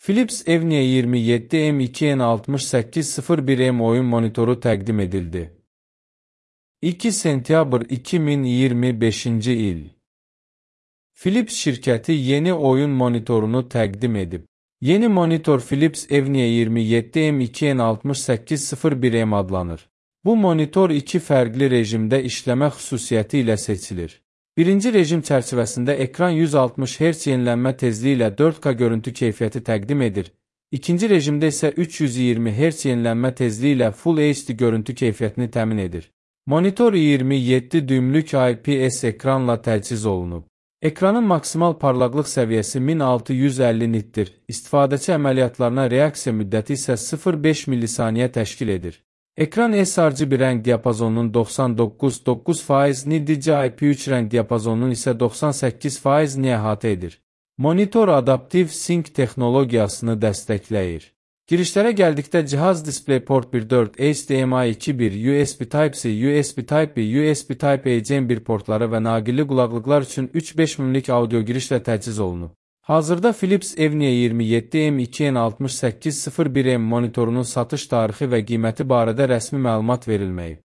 Philips Evnia 27M2N6801M oyun monitoru təqdim edildi. 2 sentyabr 2025-ci il. Philips şirkəti yeni oyun monitorunu təqdim edib. Yeni monitor Philips Evnia 27M2N6801M adlanır. Bu monitor iki fərqli rejimdə işləmə xüsusiyyəti ilə seçilir. Birinci rejim çərçivəsində ekran 160 Hz yenilənmə tezliyi ilə 4K görüntü keyfiyyəti təqdim edir. İkinci rejimdə isə 320 Hz yenilənmə tezliyi ilə Full HD görüntü keyfiyyətini təmin edir. Monitor 27 düymlük IPS ekranla təchiz olunub. Ekranın maksimal parlaqlıq səviyyəsi 1650 nitdir. İstifadəçi əməliyyatlarına reaksiya müddəti isə 0,5 millisaniyə təşkil edir. Ekran sRGB rəng diapazonunun 99,9% DCI-P3 rəng diapazonunun isə 98%-ni əhatə edir. Monitor adaptiv sync texnologiyasını dəstəkləyir. Girişlərə gəldikdə cihaz DisplayPort 1.4, HDMI 2.1, USB Type-C, USB Type-B, USB Type-A Gen 1 portları və naqilli qulaqlıqlar üçün 3.5 mm'lik audio girişlə təchiz olunub. Hazırda Philips Evnia 27M2N6801M monitorunun satış tarixi və qiyməti barədə rəsmi məlumat verilməyib.